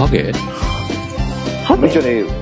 ハゲ？ ハゲじゃねえよ。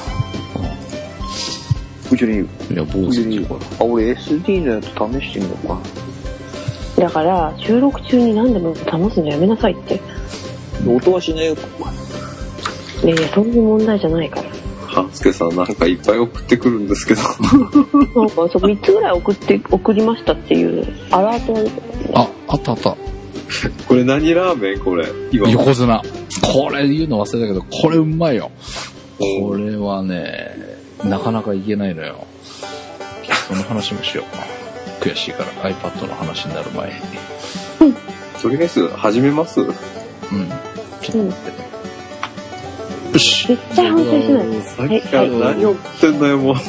うちにいや、坊主っていうから。 あ、俺 SD のやつ試してみようか。 だから収録中に何でも試すのやめなさいって。 音はしねえよ。 いやいや、そういう問題じゃないから。 はすけさんなんかいっぱい送ってくるんですけど。 なんかそう3つぐらい送りましたっていうアラートあ、あったあった。 これ何ラーメンこれ。 横綱。これ言うの忘れたけど、これうまいよ。これはね、なかなかいけないのよ。その話もしよう。悔しいから iPad の話になる前に。 とりあえず始めます。 うん。ちょっと待って。よし。 絶対反省しない。 さっきから何送ってんだよもう。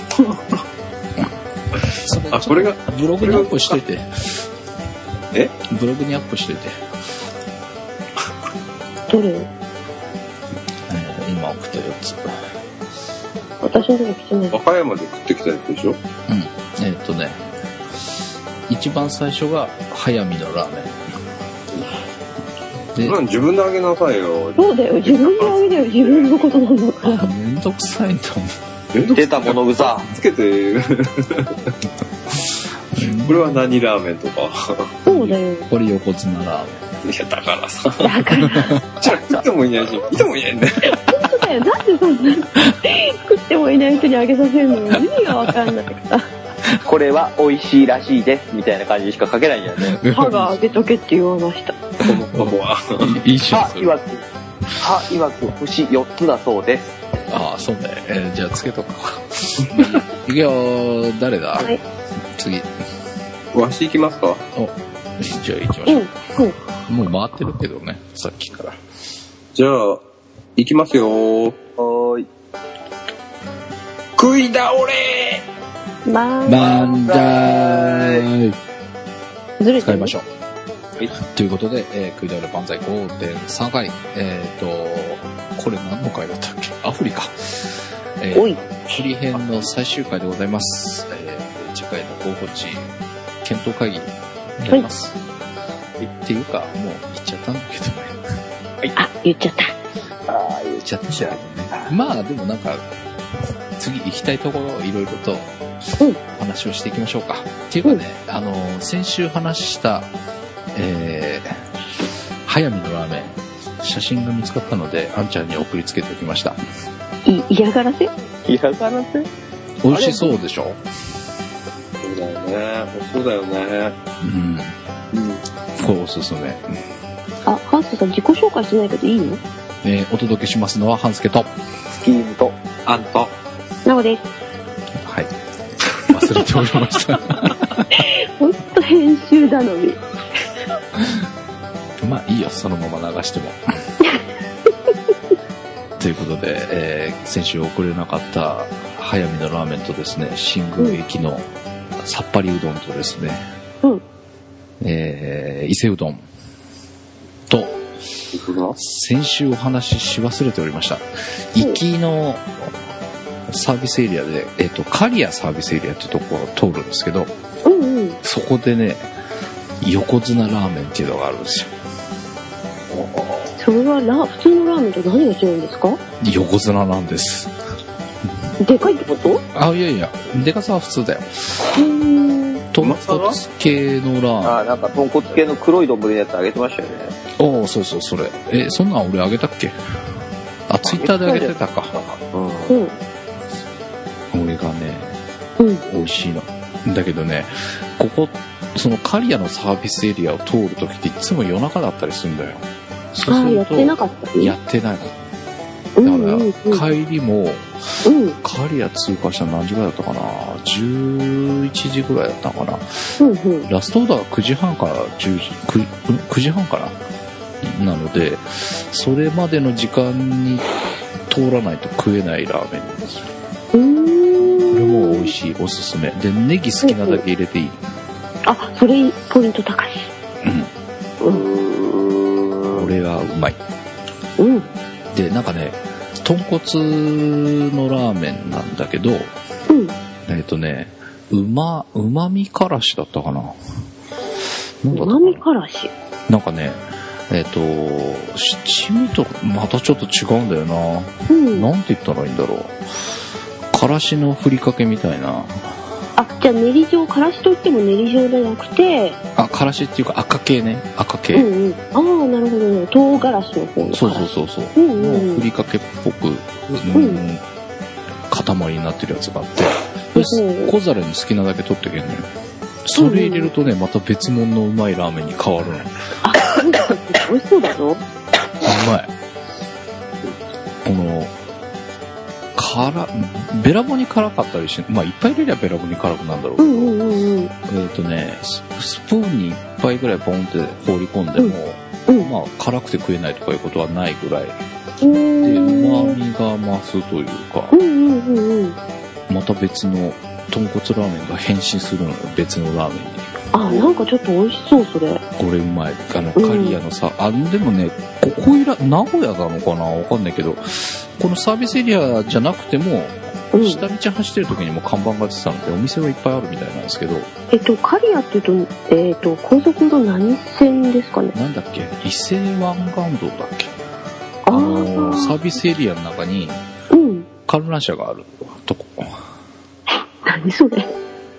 あ、これがブログにアップしといて。 え？ ブログにアップしといて。 どれ？ 今送ったやつ。 私のとこ来てない。 和歌山で食ってきたやつでしょ？ うん。一番最初が早見のラーメン。で、 自分であげなさいよ。 そうだよ、自分であげてよ、自分のことなんだから。 めんどくさいんだもん。 出た物草。 つけて。これは何ラーメンとか。 そうだよ。 これ横綱ラーメン。 いや、だからさ。 だから。 じゃあ食ってもいないし、見てもいないんだよ。 本当だよ、なんでそんな食ってもいない人にあげさせるのよ。意味がわかんないから。 これは美味しいらしいですみたいな感じしか書けないんだよね。 歯があげとけって言われました。 ここは。 いいじゃん。 歯曰く星4つだそうです。 ああ、そうね。じゃあつけとこう。いくよ、誰だ？ はい。 次。 わし行きますか？ お、じゃあ行きましょう。もう回ってるけどね、さっきから。 じゃあ、行きますよー。 はーい。 食い倒れ万歳ずれてる使いましょう。はい。ということで、食い倒れ万歳 5.3 回。これ何の回だったっけ？アフリカ。 おい。 フリ編の最終回でございます。次回の候補地、検討会議になります。っていうか、もう言っちゃったんだけどね。 はい。あ、言っちゃった。 言っちゃったんだけどね。まあ、でもなんか、次行きたいところをいろいろと話をしていきましょうか。っていうかね、先週話した、早見のラーメン、写真が見つかったので、あんちゃんに送りつけておきました。 嫌がらせ？ 嫌がらせ？ 美味しそうでしょ？ そうだよね。そうだよね。 うん。これおすすめ。 あ、ハンスさん自己紹介しないけどいいの？ お届けしますのはハンスケと。 スキームとあんと。 なおです。 はい。忘れておりました。 ほんと編集頼み。 まあいいよ、そのまま流しても。ということで、先週送れなかった早見のラーメンとですね、新宮駅のさっぱりうどんとですね、伊勢うどんと、先週お話しし忘れておりました。行きのサービスエリアで、刈谷サービスエリアっていうところを通るんですけど、そこでね、横綱ラーメンっていうのがあるんですよ。 それは普通のラーメンと何が違うんですか？ 横綱なんです。 でかいってこと？ あ、いやいや、でかさは普通だよ。豚骨系のラーメン。 あ、なんか豚骨系の黒い丼のやつあげてましたよね。 おー、そうそう、それ。そんなん俺あげたっけ？あ、ツイッターであげてたか。俺がね、美味しいの。だけどね、その刈谷のサービスエリアを通るときっていつも夜中だったりするんだよ。そうするとやってなかった？ やってないの。だから、帰りも、刈谷通過したの何時ぐらいだったかな？ 11時ぐらいだったのかな？ラストオーダーが9時半から10時、9時半かな？なので、それまでの時間に通らないと食えないラーメンなんですよ。これも美味しい、おすすめ。で、ネギ好きなだけ入れていい。 あ、それポイント高い。 これはうまい。で、なんかね、豚骨のラーメンなんだけど、うまみからしだったかな。 うまみからし。 なんかね、 七味とまたちょっと違うんだよな。なんて言ったらいいんだろう。からしのふりかけみたいな。 あ、じゃあ練り状、からしといっても練り状じゃなくて。 あ、からしっていうか赤系ね。赤系。 ああ、なるほどね。唐辛子の方の。 そう。のふりかけっぽく、塊になってるやつがあって、小皿に好きなだけ取ってけんのよ。それ入れるとね、また別物のうまいラーメンに変わるの。 あ、美味しそうだぞ。 うまい。この、べらぼに辛かったりし、まあいっぱい入れりゃべらぼに辛くなんだろうけど、スプーンに1杯ぐらいポンって放り込んでも、まあ辛くて食えないとかいうことはないぐらい。で、旨味が増すというか、また別の豚骨ラーメンが変身するのよ、別のラーメンに。 あ、なんかちょっと美味しそう、それ。 これうまい。カリヤのさ、でもね、ここ名古屋なのかなわかんないけど、このサービスエリアじゃなくても、下道走ってる時にも看板が出てたので、お店はいっぱいあるみたいなんですけど。 カリヤっていうと、高速の何線ですかね？ なんだっけ？伊勢湾岸道だっけ？サービスエリアの中に、観覧車があるとこ。 何それ？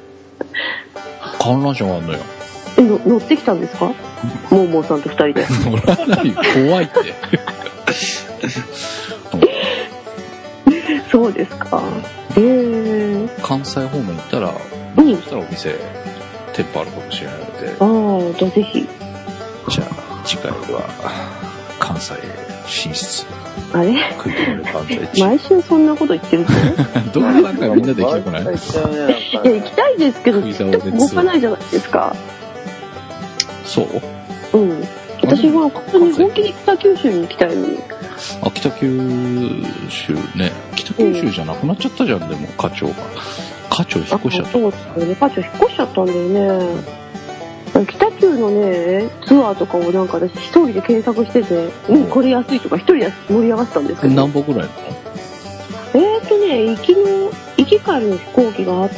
観覧車があるのよ。 乗ってきたんですか？モーモーさんと二人で。 乗らないよ、怖いって。 そうですか。 関西方面行ったら、そしたらお店、店舗あるかもしれないので。 じゃあぜひ。 じゃあ、次回は、関西進出。 あれ？ 食い込まれ関西地。 毎週そんなこと言ってるぞ。 どうなんかみんなで行きたくない？いや、 行きたいですけど、動かないじゃないですか。 そう？ 私は本当に本気で北九州に行きたいのに。 あ、北九州ね。北九州じゃなくなっちゃったじゃん、でも、課長が。課長引っ越しちゃった。 そうですよね。課長引っ越しちゃったんだよね。北九のね、ツアーとかをなんか私一人で検索してて、これ安いとか一人で盛り上がってたんですけど。 何本ぐらいなの？行き帰りの飛行機があって、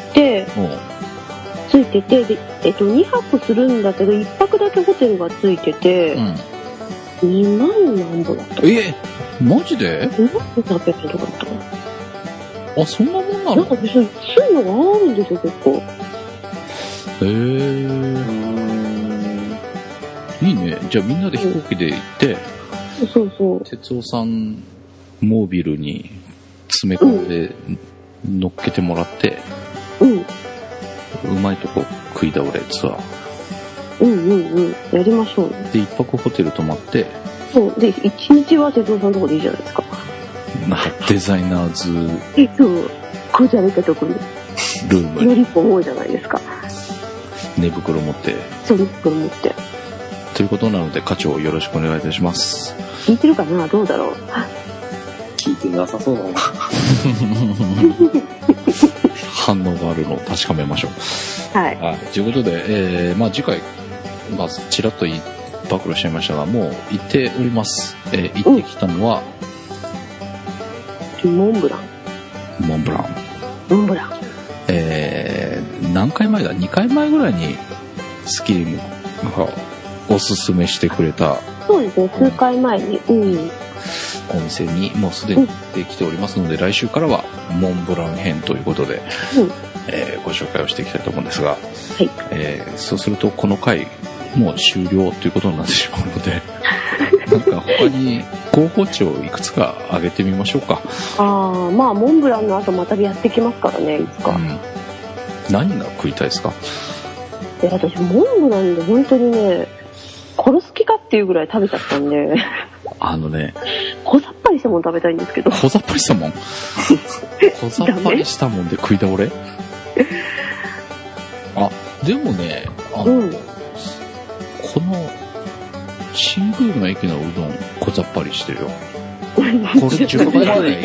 ついてて、で、2泊するんだけど、1泊だけホテルがついてて、2万何本だった。 マジで ？2万800円とかだったかな。 あ、そんなもんなの？ なんか別に安いのがあるんですよ、結構。 いいね。じゃあみんなで飛行機で行って、哲夫さんモービルに詰め込んで乗っけてもらって、うまいとこ食い倒れツアー。やりましょうね。 で、一泊ホテル泊まって、 で、一日は哲夫さんのとこでいいじゃないですか。 なんかデザイナーズこじゃれたとこにルームより思うじゃないですか。 寝袋持って。 寝袋持って。 ということなので、課長よろしくお願いいたします。 聞いてるかな？どうだろう。 聞いてなさそうだな。 反応があるのを確かめましょう。はい。ということで、次回、ちらっと暴露しちゃいましたが、もう行っております。行ってきたのは、 モンブラン。 何回前だ ?2 回前ぐらいにスキリムがおすすめしてくれた。 そうですね、数回前に。 お店にもうすでに行ってきておりますので、来週からはモンブラン編ということで、ご紹介をしていきたいと思うんですが、そうするとこの回もう終了ということになってしまうので、なんか他に候補地をいくつか挙げてみましょうか。 モンブランの後またやってきますからね、いつか。 何が食いたいですか？ 私モンブランで本当にね、殺す気かっていうぐらい食べちゃったんで。小ざっぱりしたもん食べたいんですけど。 小ざっぱりしたもん小ざっぱりしたもんで食い倒れでもね、この新宮の駅のうどん小ざっぱりしてるよ。これ10杯ぐらい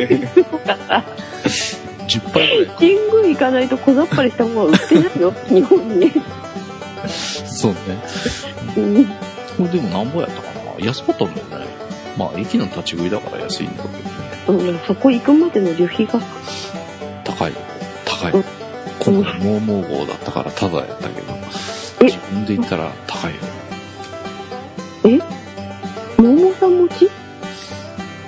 10杯ぐらい。 新宮行かないと小ざっぱりしたものは売ってないよ日本に。 そうね。これでもなんぼやったかな。安かったんだよね。駅の立ち食いだから安いんだけどね。 そこ行くまでの旅費が高い。今回モーモー号だったからタダやったけど、自分で行ったら高いよ。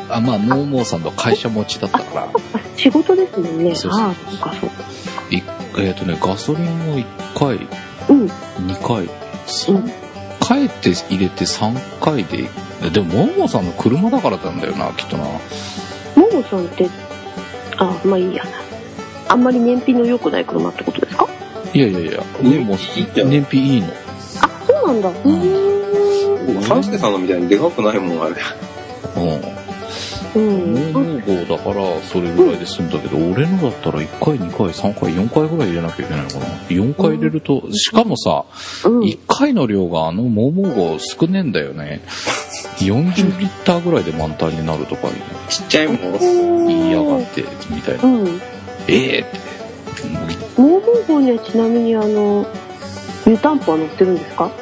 あ、まあモーモーさんの会社持ちだったから。 仕事ですもんね。 そうそう。 ああ、そうかそうか。 ガソリンを1回、2回、3回って入れて3回で、でもモーモーさんの車だからなんだよな、きっとな。 モーモーさんって、まあいいや。あんまり燃費の良くない車ってことですか？ いや、モーモー燃費いいの。 あ、そうなんだ。 サンスケさんのみたいにでかくないもん、あれ。 モーモー号だからそれぐらいで済んだけど、俺のだったら1回、2回、3回、4回ぐらい入れなきゃいけないのかな。4回入れると、しかもさ、1回の量がモーモー号少ねえんだよね。40リッターぐらいで満タンになるとか、 ちっちゃいもん言いやがって、みたいな。って。 モーモー号にはちなみに湯たんぽは乗ってるんですか？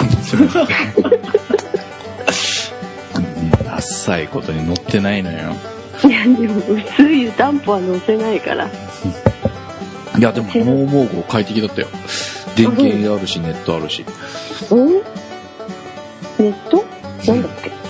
ダサいことに乗ってないのよ。 いやでも普通湯たんぽは乗せないから。 いやでもモーモー号快適だったよ。電源あるしネットあるし。 ネット？なんだっけ？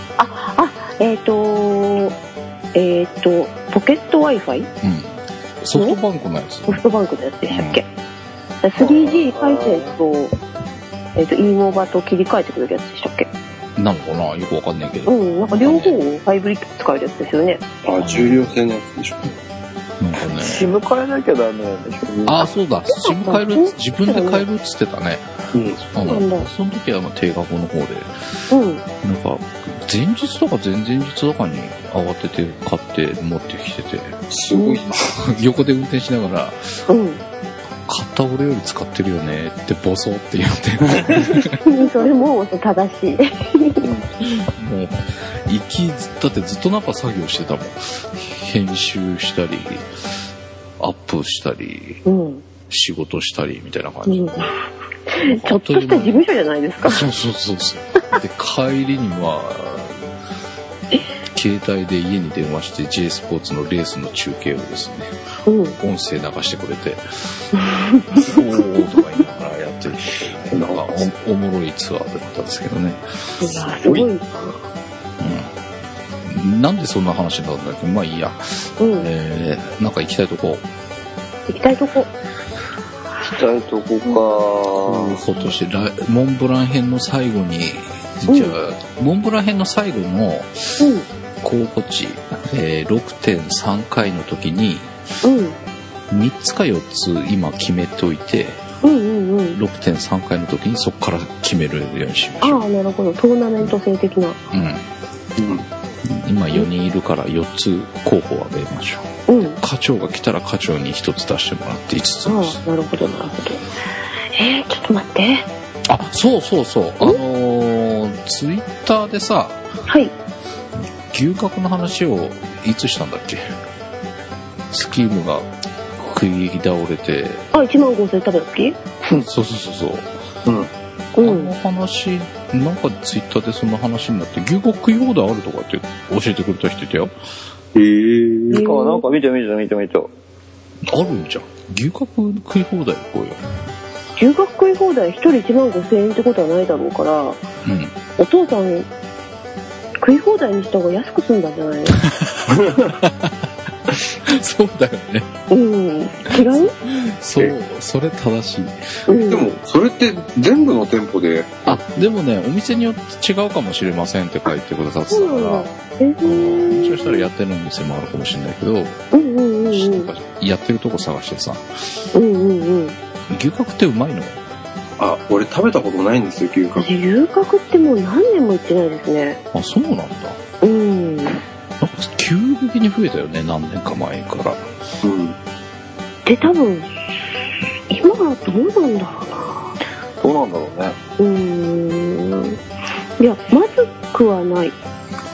ポケット Wi-Fi？ ソフトバンクのやつ。 ソフトバンクのやつでしたっけ？3G 回線とe モバと切り替えてくれるやつでしたっけ？ なのかな、よくわかんないけど。 なんか両方をハイブリッド使えるやつですよね。 重量制のやつでしょ。 なんかね。 SIM 変えなきゃダメなんでしょ。 そうだ。SIM 変える、自分で変えるっつってたね。その時は定額の方で。なんか、前日とか前々日とかに慌てて買って持ってきてて。 すごいな。 横で運転しながら、買った俺より使ってるよねってボソって言って。 それも正しい。 もう、だってずっとなんか作業してたもん。編集したり、アップしたり、仕事したりみたいな感じ。 ちょっとした事務所じゃないですか。 そう。で、帰りには、携帯で家に電話して J スポーツのレースの中継をですね、音声流してくれて、おーとか言いながらやってるっていう、なんかおもろいツアーだったんですけどね。 すごいな。 なんでそんな話になったんだっけ？まあいいや。なんか行きたいとこか。 今年モンブラン編の最後に、じゃあモンブラン編の最後の候補地、6.3 回の時に、3つか4つ今決めといて、6.3 回の時にそこから決めるようにしましょう。 なるほど。トーナメント制的な。今 4人いるから4つ候補を挙げましょう。課長が来たら課長に1つ出してもらって5つにして。 なるほど。ちょっと待って。 そう。ツイッターでさ、牛角の話をいつしたんだっけ？スキームが食い倒れて。 15,000食べた時？ そう。あの話、なんかツイッターでそんな話になって、牛角食い放題あるとかって教えてくれた人いたよ。 なんか見て。あるんじゃん。牛角食い放題行こうよ。 牛角食い放題1人15,000円ってことはないだろうから、お父さん食い放題にした方が安く済んだんじゃないの？ そうだよね。 違う？ そう、それ正しい。 でもそれって全部の店舗で。 でもね、お店によって違うかもしれませんって書いてくださってたから、もしかしたらやってる店もあるかもしれないけど、やってるとこ探してさ。牛角ってうまいの？ 俺食べたことないんですよ、牛角。 牛角ってもう何年も行ってないですね。 そうなんだ。なんか急激に増えたよね、何年か前から。 で、多分今はどうなんだろうな。 どうなんだろうね。 いや、まずくはない。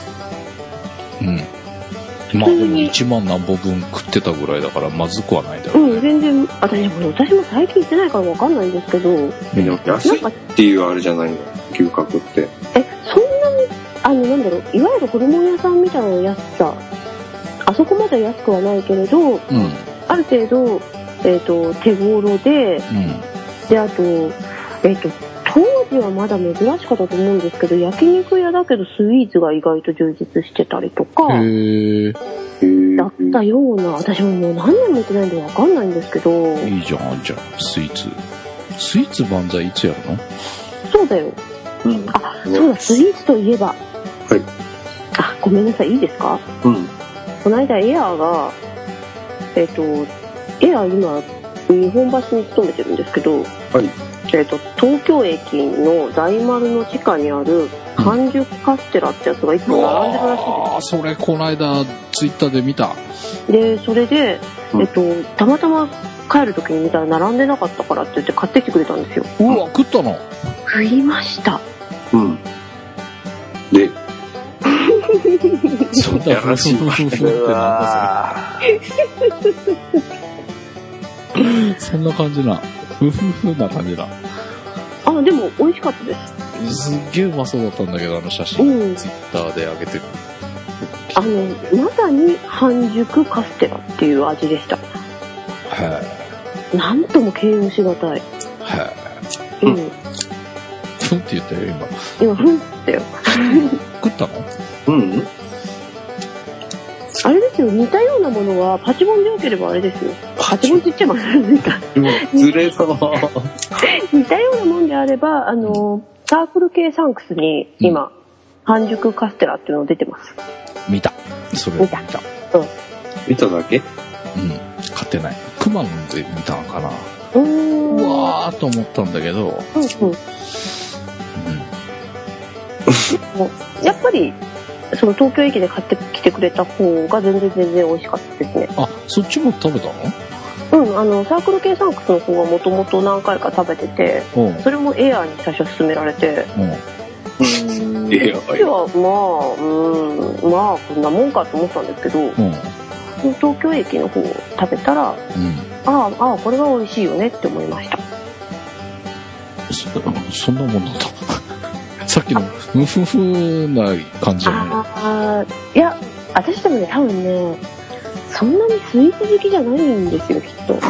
まあでも1万何本分食ってたぐらいだからまずくはないだろうね。 全然私も最近行ってないから分かんないんですけど、 安いっていうあれじゃないの、牛角って。 そんなにいわゆるホルモン屋さんみたいな安さ、あそこまで安くはないけれど、ある程度手頃で、であと当時はまだ珍しかったと思うんですけど、焼肉屋だけどスイーツが意外と充実してたりとかだったような。私ももう何年も行ってないんで分かんないんですけど。 いいじゃん、じゃあスイーツ万歳いつやるの？ そうだよ、あ、そうだ、スイーツといえば、はい、あ、ごめんなさい、いいですか？この間エアーがエアー今日本橋に勤めてるんですけど、はい、東京駅の大丸の地下にある半熟カステラってやつがいつも並んでるらしいです。 ああ、それこの間ツイッターで見た。 でそれで、たまたま帰る時に見たら並んでなかったからって言って買ってきてくれたんですよ。 うわ、食ったの？ 食いました。 でそんなやらしいってなんだそれ。そんな感じな。ふふふな感じな。 あ、でも美味しかったです。 すっげえうまそうだったんだけど、あの写真、ツイッターで上げてる。 まさに半熟カステラっていう味でした。なんとも形容しがたい。ふんって言ったよ今。ふんってよ。 食ったの？ あれですよ、似たようなものはパチモンでよければあれですよ。パチモンって言っちゃいますか？ ずれそう。 似たようなもんであれば、サークル系サンクスに今、半熟カステラっていうの出てます。 見た。それ見た。 見ただけ？ 買ってない。クマノンで見たのかな。うわーと思ったんだけど。 やっぱりその東京駅で買ってきてくれた方が全然美味しかったですね。 あ、そっちも食べたの？ サークル系サンクスの方はもともと何回か食べてて、それもエアーに最初勧められて、エアはまあこんなもんかと思ったんですけど、東京駅の方を食べたら、これは美味しいよねって思いました。 そんなもんなんだ。さっきのムフフな感じじゃない？ いや、私でもね、多分ね、そんなにスイーツ好きじゃないんですよ、きっと。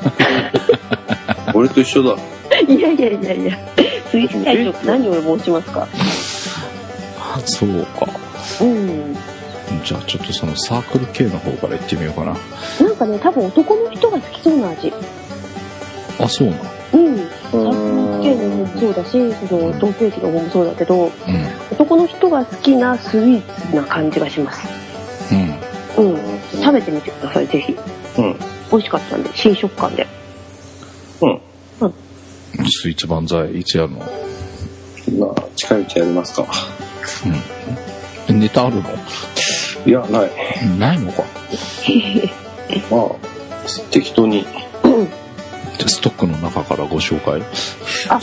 俺と一緒だ。 いや、スイーツ大将何を申しますか？ そうか。じゃあちょっとそのサークル系の方から行ってみようかな。 なんかね、多分男の人が好きそうな味。 あ、そうな。 サークル系の方もそうだし、その東京駅の方もそうだけど、男の人が好きなスイーツな感じがします。食べてみてください、ぜひ。美味しかったんで、新食感で。 スイーツ万歳いつやるの？ まあ近いうちやりますか。 ネタあるの？ いや、ない。 ないのか。 まあ適当に。 ストックの中からご紹介。 あ、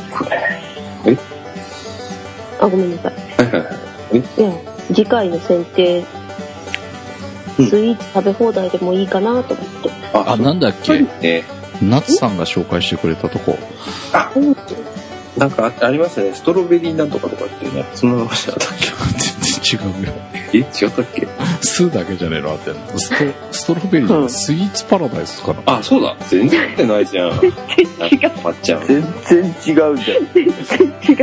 ごめんなさい。いや、次回の選定、スイーツ食べ放題でもいいかなと思って。 あ、なんだっけ？ナツさんが紹介してくれたとこ。 なんかありますね。ストロベリーなんとかとかっていうね。そんなのじゃなかったっけ？全然違うよ。 違ったっけ？ スだけじゃねえのあってんの。ストロベリー、スイーツパラダイスかな。 あ、そうだ。全然合ってないじゃん。 全然違う。 まっちゃん。 全然違うじゃん。 全然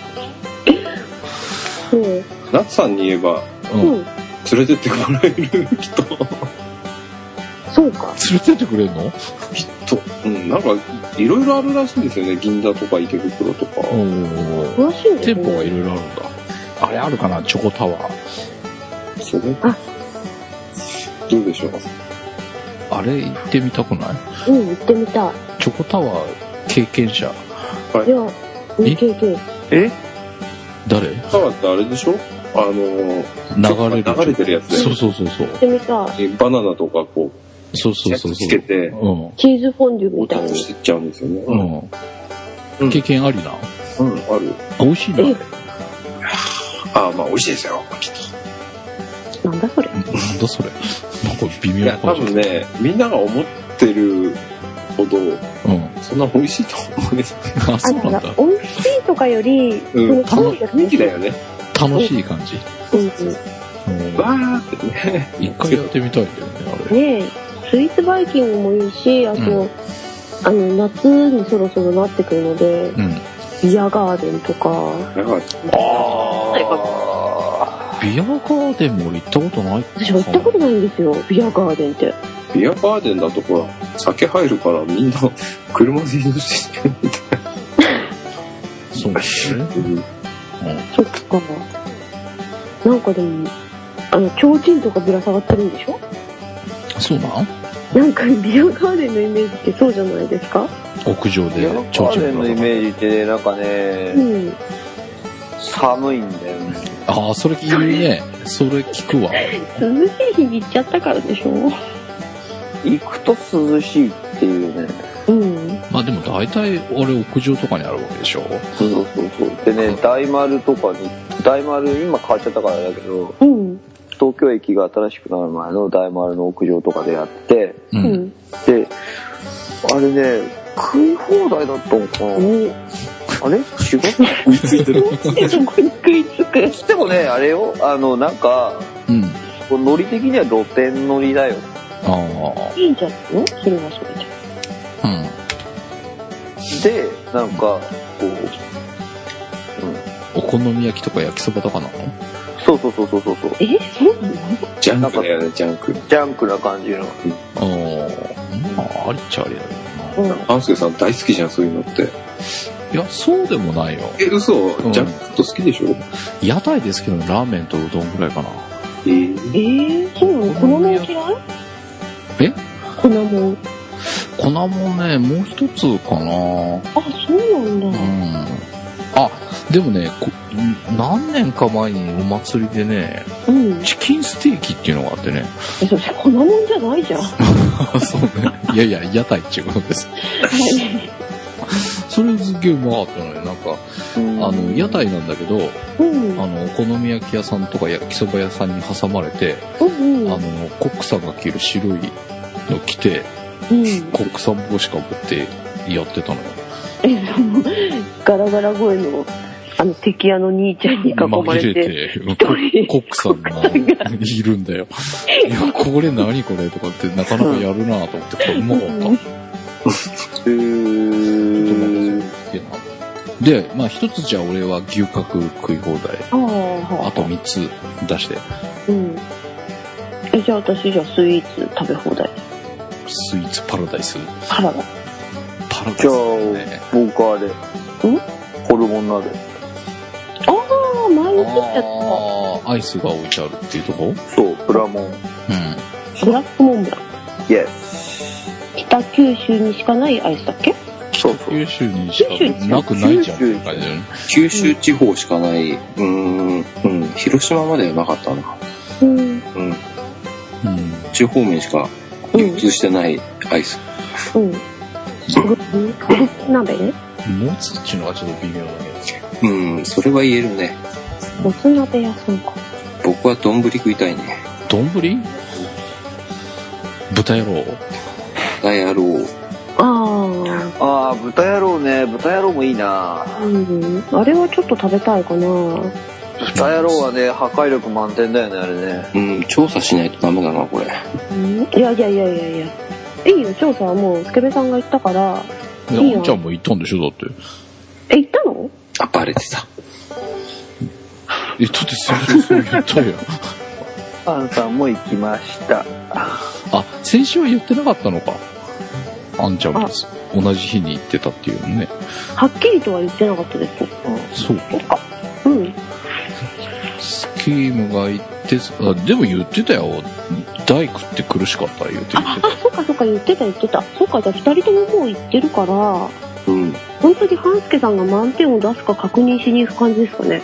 違う。 ナツさんに言えば、連れてってもらえるきっと。 そうか。 連れてってくれるの？ きっと。なんかいろいろあるらしいんですよね。銀座とか池袋とか。 詳しいんですね。 店舗がいろいろあるんだ。あれあるかな？チョコタワー。 それ？どうでしょう？ あれ行ってみたくない？ 行ってみたい。 チョコタワー経験者。 いや、未経験。 誰？ タワーってあれでしょ？流れてるやつで。 そう。 行ってみたい。 バナナとかこう。 そう。 つけて、 チーズフォンデュみたいにしてっちゃうんですよね。 経験ありな。 ある。 美味しいね。 まあ美味しいですよ。 なんだそれ。 なんか微妙な感じ。 多分ね、みんなが思ってるほど、そんな美味しいと思うんです。 あ、そうなんだ。 美味しいとかより、 雰囲気だよね。 楽しい感じ。 わーってね。 一回やってみたいんだよね、あれ。ねえ。スイーツバイキングもいいし、あと、夏にそろそろなってくるので、 ビアガーデンとか。 ビアガーデンも行ったことない。 私は行ったことないんですよ、ビアガーデンって。 ビアガーデンだとほら、酒入るからみんな車で移動してるみたいな。 そうですね。 そっか。なんかでも、提灯とかぶら下がってるんでしょ？ そうなん？ なんかビアガーデンのイメージってそうじゃないですか？ 屋上でビアガーデンのイメージってなんかね、寒いんだよね。 ああ、それ言うね。それ聞くわ。 涼しい日に行っちゃったからでしょ？ 行くと涼しいっていうね。 まあでも大体俺屋上とかにあるわけでしょ。 そう。でね、大丸とかに、大丸今変わっちゃったからだけど、東京駅が新しくなる前の大丸の屋上とかでやって、で、あれね、食い放題だったのかな。あれ違う？ 食いついてる。 そこに食いつく。 でもね、あれよ、なんか、ノリ的には露天乗りだよ。 いいんじゃないの？それはそれで。 で、なんか、こう、お好み焼きとか焼きそばとかなの？ そう。 そうなの？ ジャンクだよね、ジャンク。 ジャンクな感じの。 まあ、ありっちゃありだけどな。 半助さん大好きじゃん、そういうのって。 いや、そうでもないよ。 嘘？ジャンクフット好きでしょ？ 屋台ですけど、ラーメンとうどんぐらいかな。 そうなの？粉もん嫌い？粉もん。 粉もね、もう一つかな。 そうなんだ。 でもね、何年か前にお祭りでね、チキンステーキっていうのがあってね。 それ粉もんじゃないじゃん。 そうね。いや、屋台っていうことです。それすっげえうまかったのよ。なんか、屋台なんだけど、お好み焼き屋さんとか焼きそば屋さんに挟まれて、コックさんが着る白いの着て、コックさん帽子かぶってやってたのよ。 ガラガラ声の敵屋の兄ちゃんに囲まれてコックさんがいるんだよ。いや、これ何これとかってなかなかやるなと思って、これうまかった。で、まあ一つじゃあ俺は牛角食い放題。あと3つ出して。 じゃあ私じゃあスイーツ食べ放題。 スイーツパラダイス。 パラダイス。じゃあ、僕あれ。ホルモン鍋。 前言ってたやつか。アイスが置いてあるっていうとこ？ そう、ブラモン。 ブラックモンブラン。 イエス。 北九州にしかないアイスだっけ？ そう。 九州にしかなくないじゃんっていう感じだよね。 九州地方しかない。広島まではなかったな。地方面しか流通してないアイス。 鍋ね。 もつっていうのがちょっと微妙だけど。それは言えるね。 もつ鍋屋さんか。 僕は丼食いたいね。 丼？豚野郎。 豚野郎。 豚野郎ね。豚野郎もいいな。 あれはちょっと食べたいかな。 豚野郎はね、破壊力満点だよね、あれね。 調査しないとダメだな、これ。 いや。いいよ、調査はもう、スケベさんが言ったから。 いや、あんちゃんも行ったんでしょ、だって。 行ったの？ バレてた。 だってそう言ったよ。 アンさんも行きました。 先週は言ってなかったのか。あんちゃんも同じ日に行ってたっていうね。 はっきりとは言ってなかったです。 そうか。スキームが行って、でも言ってたよ。大食って苦しかった言ってた。 そうか言ってた。そうか、じゃあ2人とももう行ってるから、本当に半助さんが満点を出すか確認しに行く感じですかね。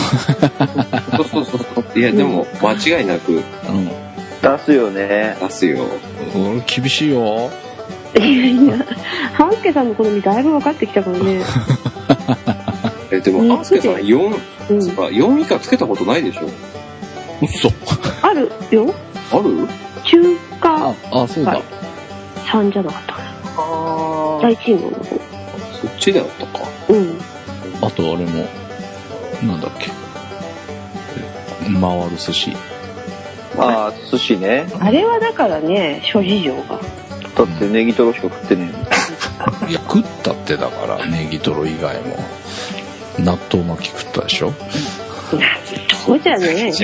そう。いや、でも間違いなく、 出すよね。 出すよ。 俺厳しいよ。 いや、半助さんの好みだいぶ分かってきたからね。 でも半助さん4以下つけたことないでしょ？ 嘘。 あるよ。 ある？ 中華。 そうだ。 3じゃなかったかな。大チームの方。 そっちだったか。 あとあれも、なんだっけ。回る寿司。 寿司ね。 あれはだからね、諸事情が。 だってネギトロしか食ってねえ。いや、食ったってだから、ネギトロ以外も。 納豆巻き食ったでしょ。 そうじゃねえ。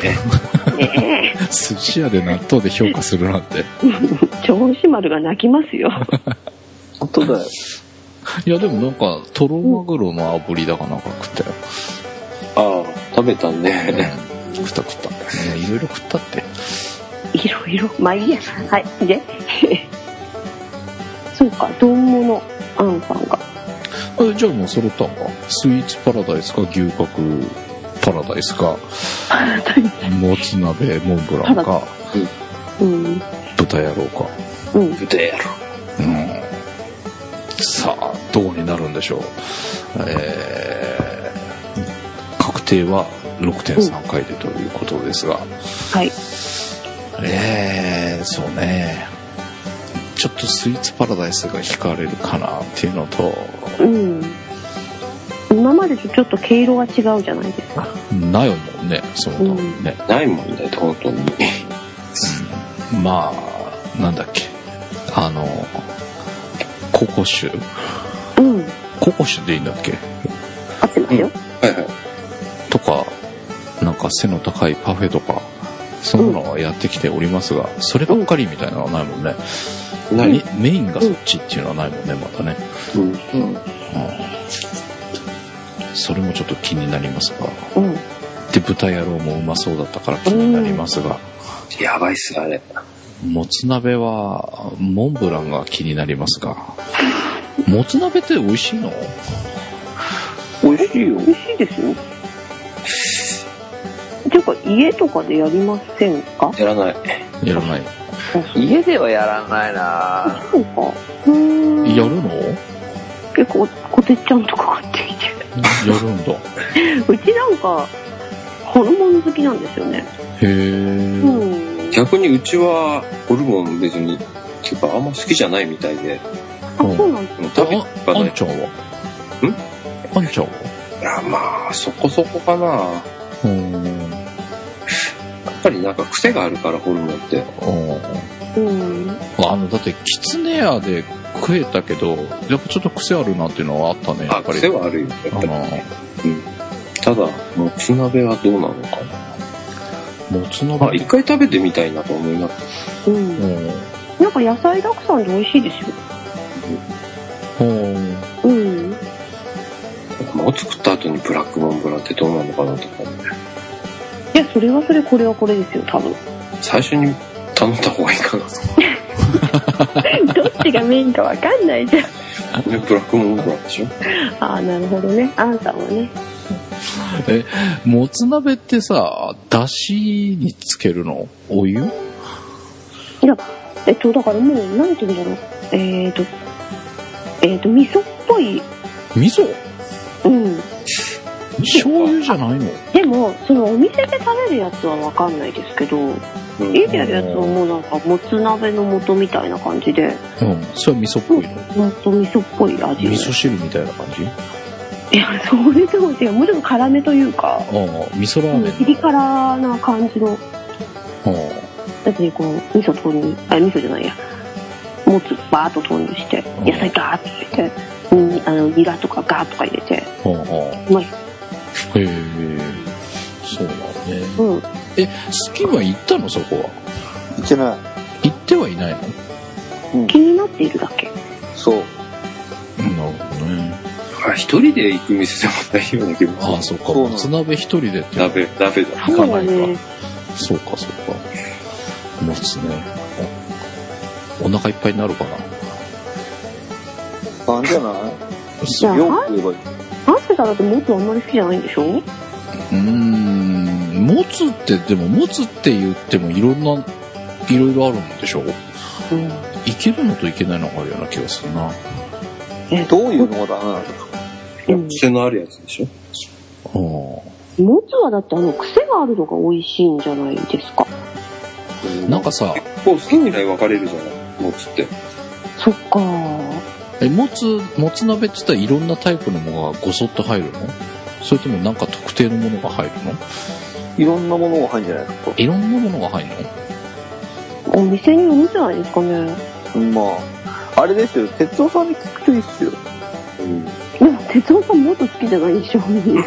寿司屋で納豆で評価するなんて。 銚子丸が泣きますよ。 本当だよ。 いやでもなんかトロマグロの炙りだかなんか食ったよ。 ああ、食べたね。 食った。いろいろ食ったって。 いろいろ。まあいいや。はい。で。そうか、丼物、アンさんが。 じゃあもう揃ったんか。スイーツパラダイスか牛角パラダイスか。もつ鍋モンブランか。豚野郎か。 豚野郎。 さあ、どうになるんでしょう。確定は 6.3 回でということですが。 はい。 そうね。ちょっとスイーツパラダイスが惹かれるかなっていうのと、 今までとちょっと毛色が違うじゃないですか。 ないもんね、そのとね。 ないもんね、本当に。 まあ、なんだっけ。ココシュ。ココシュでいいんだっけ。 合ってますよ。 はいはい。 とか、なんか背の高いパフェとか、そういうのはやってきておりますが、そればっかりみたいなのはないもんね。メインがそっちっていうのはないもんね、またね。それもちょっと気になりますが。で、豚野郎もうまそうだったから気になりますが。 やばいっすあれ。 もつ鍋は、モンブランが気になりますが。もつ鍋って美味しいの？ 美味しいよ。 美味しいですよ。ていうか、家とかでやりませんか？ やらない。 家ではやらないな。 そうか。 やるの？ 結構こてっちゃんとか買ってきて。 やるんだ。 うちなんかホルモン好きなんですよね。 へえ。 逆にうちはホルモン別にっていうかあんま好きじゃないみたいで。 そうなんですか。 あんちゃんは？あんちゃんは？ いやまあそこそこかな。やっぱりなんか癖があるからホルモンって。 だってキツネ屋で食えたけどやっぱちょっと癖あるなっていうのはあったね。やっぱり癖はあるよ。ただもつ鍋はどうなのかな。もつ鍋一回食べてみたいなと思います。 なんか野菜たくさんで美味しいですよ。 もつ食った後にブラックモンブランってどうなのかなとかね。 いやそれはそれこれはこれですよ多分。 最初に頼んだ方がいいかなと。 どっちがメインかわかんないじゃん。 ブラックモンブランでしょ。 なるほどね。アンさんはね。 もつ鍋ってさ、だしにつけるの？お湯？いや、だからもうなんていうんだろう。味噌っぽい。 味噌？醤油じゃないの？ でもそのお店で食べるやつはわかんないですけど、家でやるやつはもうなんかもつ鍋の素みたいな感じで。 それは味噌っぽいの？ 味噌っぽい味。 味噌汁みたいな感じ？ いや、それとも違う。もうちょっと辛めというか。 味噌ラーメン。 ピリ辛な感じの。だってこう味噌投入、味噌じゃないや。もつバーッと投入して、野菜ガーッと入れて、ニラとかガーッとか入れて。うまい。 そうだね。スキは行ったのそこは？ 行ってない。 行ってはいないの？気になっているだけ。 そう。 なるほどね。 一人で行く店でもないような気もする。 そうか。もつ鍋一人でって鍋だ。 行かないか。そうか。もつね。お腹いっぱいになるかな。 なんじゃない？よく言えばいい。 アンセさんだってもつあんまり好きじゃないんでしょ？ もつってでももつって言ってもいろいろあるんでしょ？いけるのといけないのがあるような気がするな。 どういうのがダメなの？ 癖のあるやつでしょ。 もつはだって癖があるのが美味しいんじゃないですか。 なんかさ、 結構好き嫌い分かれるじゃない、もつって。 そっか。 もつ鍋って言ったらいろんなタイプのものがごそっと入るの？それともなんか特定のものが入るの？ いろんなものが入るんじゃないですか。 いろんなものが入るの？ お店によるんじゃないですかね。 まああれですよ、哲夫さんに聞くといいっすよ。 でも哲哲夫さんもっと好きじゃないでしょ。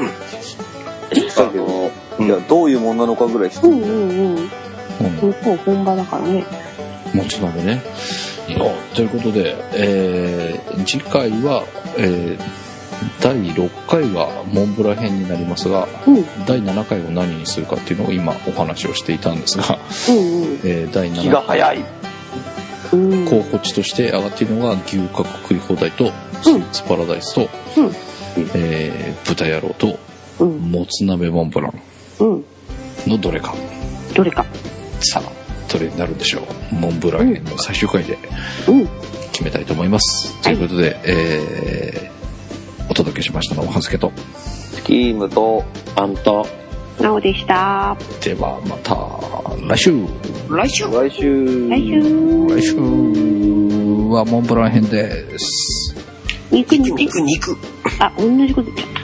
いや、どういうものなのかぐらい知ってる。 向こう本場だからね。 もつ鍋ね。ということで、次回は、第6回がモンブラン編になりますが、第7回を何にするかっていうのを今お話をしていたんですが、第7回。 気が早い。 候補地として上がっているのが牛角食い放題とスイーツパラダイスと、豚野郎と、もつ鍋モンブランのどれか。さあ、どれになるんでしょう。モンブラン編の最終回で決めたいと思います。ということで、お届けしましたのははずけとスキームとパンとなおでした。 ではまた来週はモンブラン編です。 肉。 肉。 あ、同じこと言っちゃった。